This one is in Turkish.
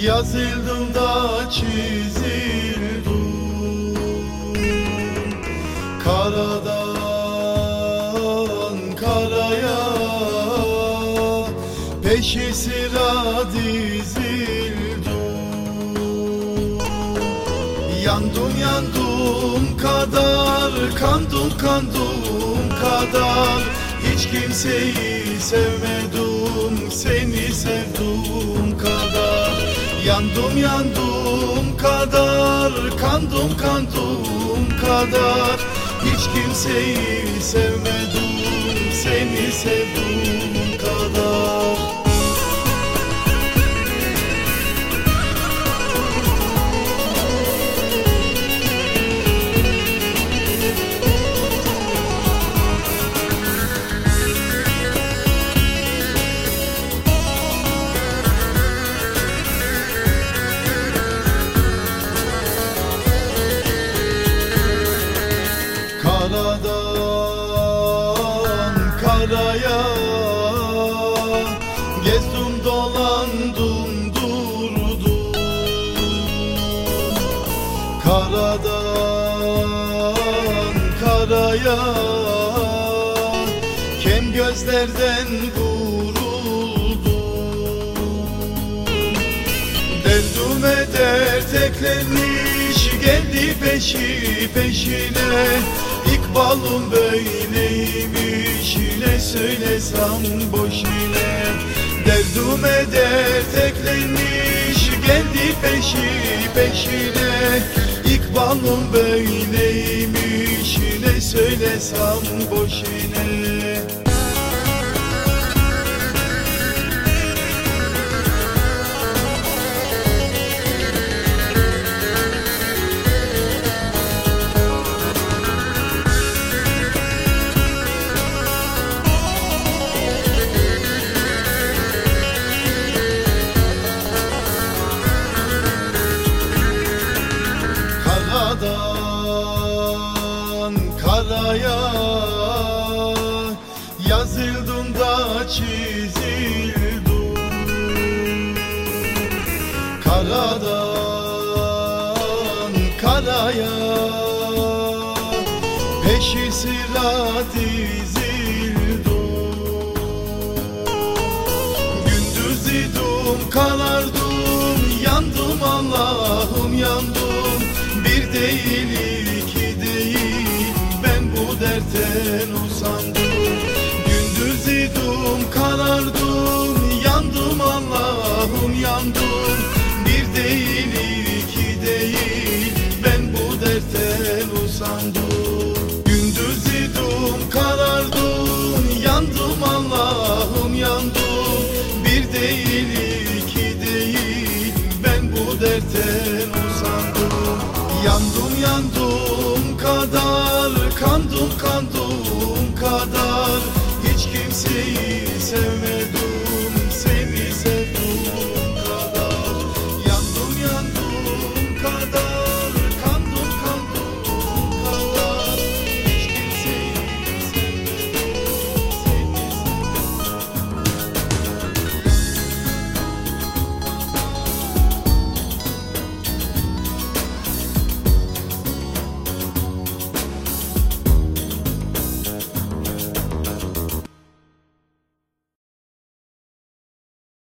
Yazıldım da çizildim karadan karaya, peşi sıra dizildim. Yandım yandım kadar, kandım kandım kadar, hiç kimseyi sevmedim, seni sevdim kadar. Yandım yandım kadar, kandım kandım kadar, hiç kimseyi sevmedim, seni sevdim kadar. Karadan karaya gezdim dolandım durdum. Karadan karaya kem gözlerden vuruldum. Derdime dert eklenmiş geldi peşi peşine, İkbalım böyleymiş, ne söylesem boş yine. Derdime dert eklenmiş geldi peşi peşine, İkbalım böyleymiş, ne söylesem boş yine. Karadan karaya yazıldım da çizildim. Karadan karaya peşi sıra dizildim. Gündüz idim karardım, yandım Allah'ım yandım. Bir değil iki değil, ben bu dertten usandım. Gündüz idim karardım, yandım Allah'ım yandım. Bir değil iki değil, ben bu dertten usandım. Gündüz idim karardım, yandım Allah'ım yandım. Bir değil iki değil, ben bu dertten usandım. Yandım yandım kadar, kandım kandım kadar, hiç kimseyi sevmedim.